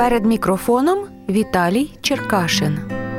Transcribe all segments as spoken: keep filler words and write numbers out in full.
Перед мікрофоном Віталій Черкашин.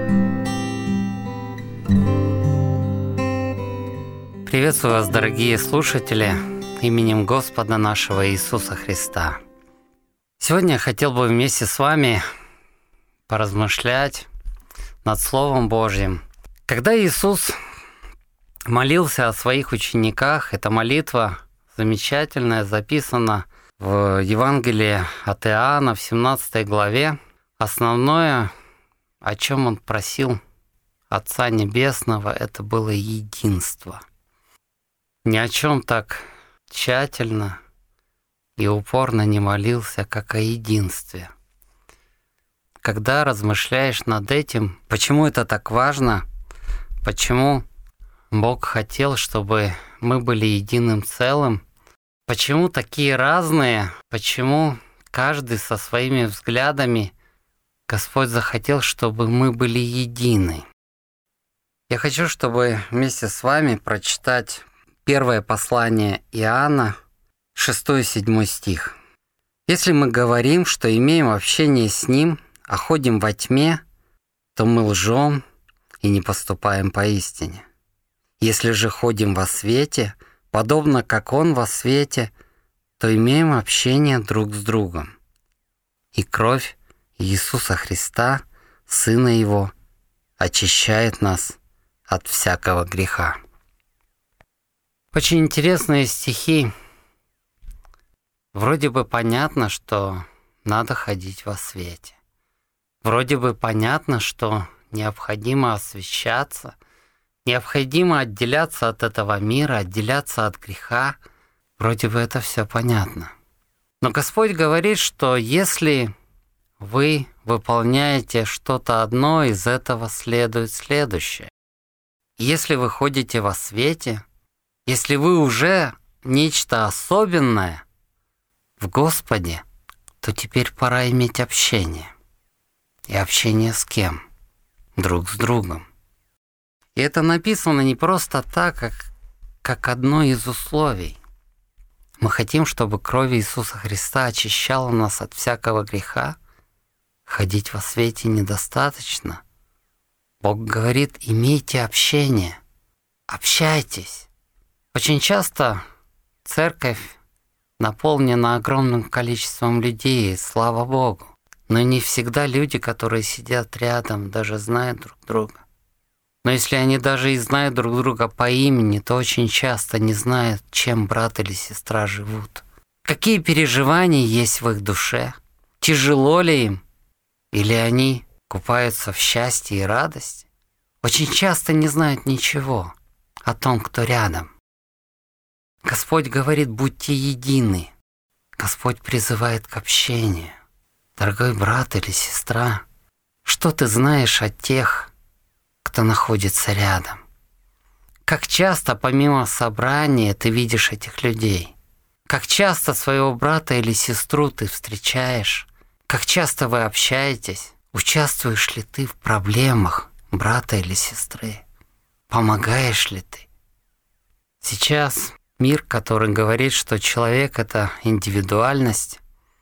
Приветствую вас, дорогие слушатели, именем Господа нашего Иисуса Христа. Сегодня я хотел бы вместе с вами поразмышлять над Словом Божьим. Когда Иисус молился о своих учениках, эта молитва замечательная, записана в Евангелии от Иоанна в семнадцатой главе. Основное, о чем он просил Отца Небесного, это было единство. Ни о чем так тщательно и упорно не молился, как о единстве. Когда размышляешь над этим, почему это так важно, почему Бог хотел, чтобы мы были единым целым, почему такие разные, почему каждый со своими взглядами, Господь захотел, чтобы мы были едины. Я хочу, чтобы вместе с вами прочитать первое послание Иоанна, шестой и седьмой стих. «Если мы говорим, что имеем общение с Ним, а ходим во тьме, то мы лжем и не поступаем поистине. Если же ходим во свете, подобно как Он во свете, то имеем общение друг с другом. И кровь Иисуса Христа, Сына Его, очищает нас от всякого греха». Очень интересные стихи. Вроде бы понятно, что надо ходить во свете. Вроде бы понятно, что необходимо освящаться, необходимо отделяться от этого мира, отделяться от греха. Вроде бы это все понятно. Но Господь говорит, что если вы выполняете что-то одно, из этого следует следующее. Если вы ходите во свете, если вы уже нечто особенное в Господе, то теперь пора иметь общение. И общение с кем? Друг с другом. И это написано не просто так, как, как одно из условий. Мы хотим, чтобы кровь Иисуса Христа очищала нас от всякого греха. Ходить во свете недостаточно. Бог говорит, имейте общение, общайтесь. Очень часто церковь наполнена огромным количеством людей, слава Богу. Но не всегда люди, которые сидят рядом, даже знают друг друга. Но если они даже и знают друг друга по имени, то очень часто не знают, чем брат или сестра живут. Какие переживания есть в их душе? Тяжело ли им? Или они купаются в счастье и радости? Очень часто не знают ничего о том, кто рядом. Господь говорит, будьте едины. Господь призывает к общению. Дорогой брат или сестра, что ты знаешь о тех, кто находится рядом? Как часто помимо собрания ты видишь этих людей? Как часто своего брата или сестру ты встречаешь? Как часто вы общаетесь? Участвуешь ли ты в проблемах брата или сестры? Помогаешь ли ты? Сейчас мир, который говорит, что человек — это индивидуальность,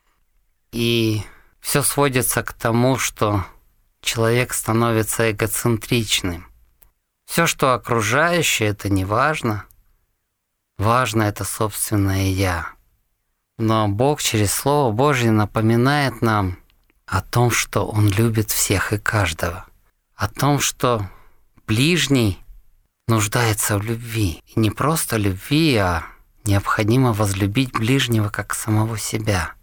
и все сводится к тому, что человек становится эгоцентричным. Все, что окружающее, это не важно. Важно это собственное «я». Но Бог через Слово Божье напоминает нам о том, что Он любит всех и каждого. О том, что ближний нуждается в любви. И не просто любви, а необходимо возлюбить ближнего как самого себя.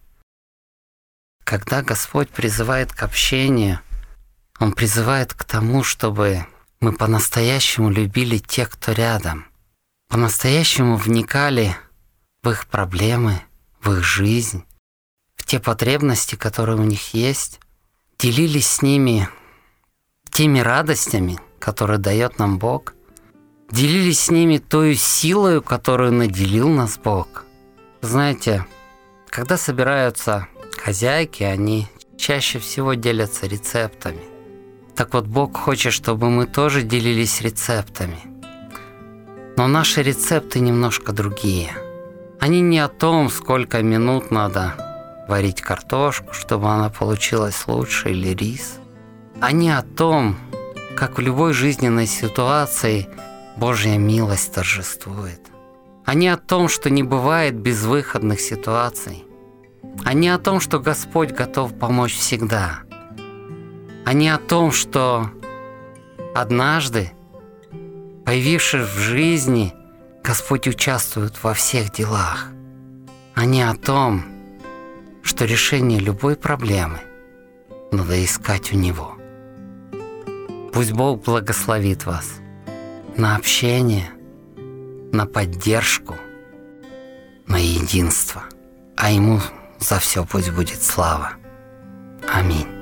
Когда Господь призывает к общению, Он призывает к тому, чтобы мы по-настоящему любили тех, кто рядом, по-настоящему вникали в их проблемы, в их жизнь, в те потребности, которые у них есть, делились с ними теми радостями, которые дает нам Бог, делились с ними той силой, которую наделил нас Бог. Знаете, когда собираются хозяйки, они чаще всего делятся рецептами. Так вот, Бог хочет, чтобы мы тоже делились рецептами. Но наши рецепты немножко другие. Они не о том, сколько минут надо варить картошку, чтобы она получилась лучше, или рис. Они о том, как в любой жизненной ситуации Божья милость торжествует. Они о том, что не бывает безвыходных ситуаций. Они о том, что Господь готов помочь всегда. Они о том, что однажды, появившись в жизни, Господь участвует во всех делах. Они о том, что решение любой проблемы надо искать у Него. Пусть Бог благословит вас на общение, на поддержку, на единство. А Ему за все пусть будет слава. Аминь.